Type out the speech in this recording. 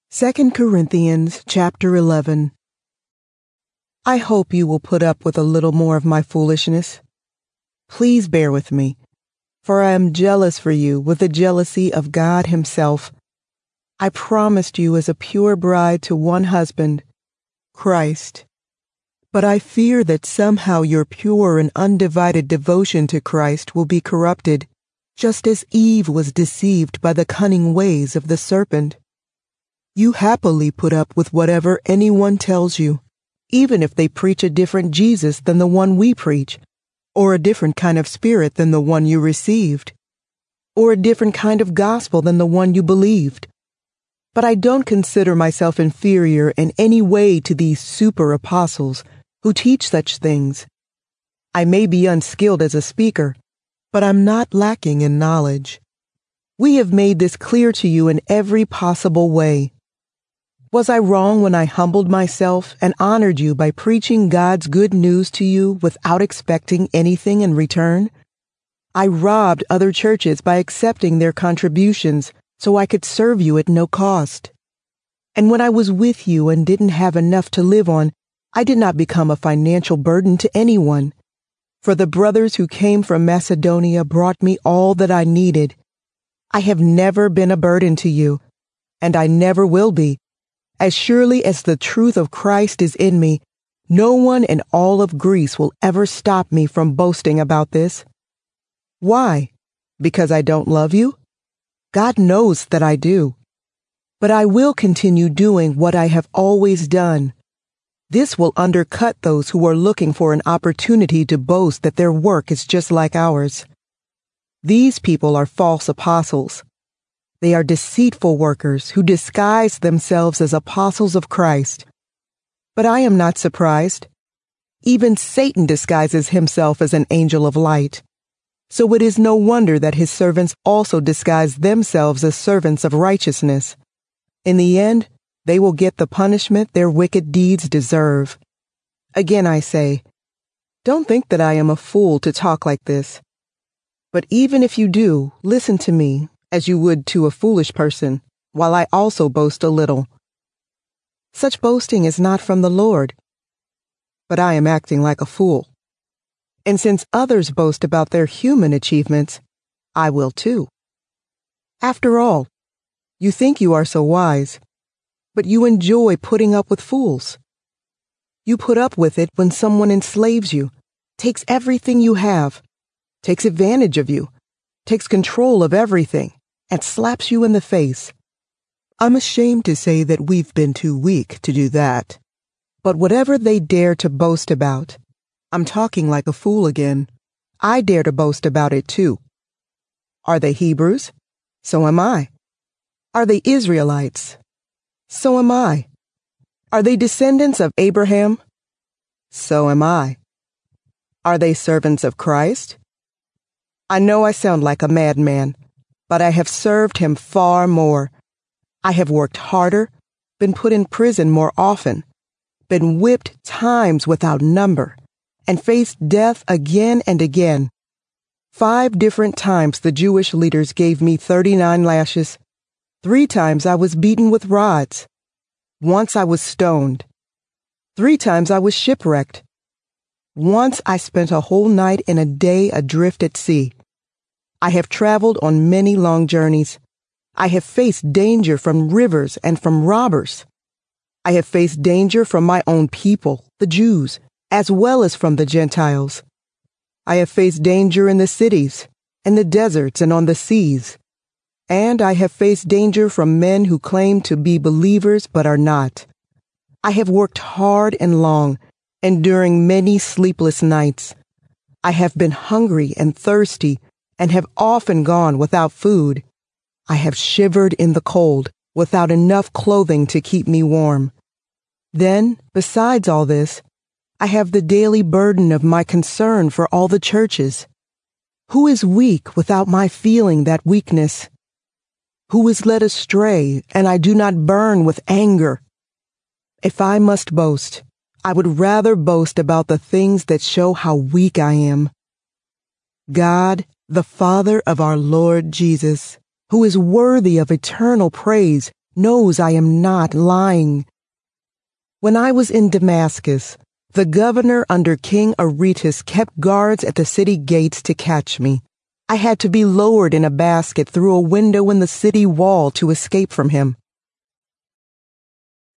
2 Corinthians chapter 11. I hope you will put up with a little more of my foolishness. Please bear with me, for I am jealous for you with the jealousy of God Himself. I promised you as a pure bride to one husband, Christ. But I fear that somehow your pure and undivided devotion to Christ will be corrupted, just as Eve was deceived by the cunning ways of the serpent. You happily put up with whatever anyone tells you, even if they preach a different Jesus than the one we preach, or a different kind of spirit than the one you received, or a different kind of gospel than the one you believed. But I don't consider myself inferior in any way to these super apostles who teach such things. I may be unskilled as a speaker, but I'm not lacking in knowledge. We have made this clear to you in every possible way. Was I wrong when I humbled myself and honored you by preaching God's good news to you without expecting anything in return? I robbed other churches by accepting their contributions so I could serve you at no cost. And when I was with you and didn't have enough to live on, I did not become a financial burden to anyone. For the brothers who came from Macedonia brought me all that I needed. I have never been a burden to you, and I never will be. As surely as the truth of Christ is in me, no one in all of Greece will ever stop me from boasting about this. Why? Because I don't love you? God knows that I do. But I will continue doing what I have always done. This will undercut those who are looking for an opportunity to boast that their work is just like ours. These people are false apostles. They are deceitful workers who disguise themselves as apostles of Christ. But I am not surprised. Even Satan disguises himself as an angel of light. So it is no wonder that his servants also disguise themselves as servants of righteousness. In the end, they will get the punishment their wicked deeds deserve. Again I say, don't think that I am a fool to talk like this. But even if you do, listen to me, as you would to a foolish person, while I also boast a little. Such boasting is not from the Lord, but I am acting like a fool. And since others boast about their human achievements, I will too. After all, you think you are so wise, but you enjoy putting up with fools. You put up with it when someone enslaves you, takes everything you have, takes advantage of you, takes control of everything, and slaps you in the face. I'm ashamed to say that we've been too weak to do that. But whatever they dare to boast about, I'm talking like a fool again, I dare to boast about it too. Are they Hebrews? So am I. Are they Israelites? So am I. Are they descendants of Abraham? So am I. Are they servants of Christ? I know I sound like a madman, but I have served him far more. I have worked harder, been put in prison more often, been whipped times without number, and faced death again and again. 5 different times the Jewish leaders gave me 39 lashes. 3 times I was beaten with rods. Once I was stoned. 3 times I was shipwrecked. Once I spent a whole night and a day adrift at sea. I have traveled on many long journeys. I have faced danger from rivers and from robbers. I have faced danger from my own people, the Jews, as well as from the Gentiles. I have faced danger in the cities, in the deserts, and on the seas. And I have faced danger from men who claim to be believers but are not. I have worked hard and long, enduring many sleepless nights. I have been hungry and thirsty, and have often gone without food. I have shivered in the cold, without enough clothing to keep me warm. Then, besides all this, I have the daily burden of my concern for all the churches. Who is weak without my feeling that weakness? Who is led astray, and I do not burn with anger? If I must boast, I would rather boast about the things that show how weak I am. God, the Father of our Lord Jesus, who is worthy of eternal praise, knows I am not lying. When I was in Damascus, the governor under King Aretas kept guards at the city gates to catch me. I had to be lowered in a basket through a window in the city wall to escape from him.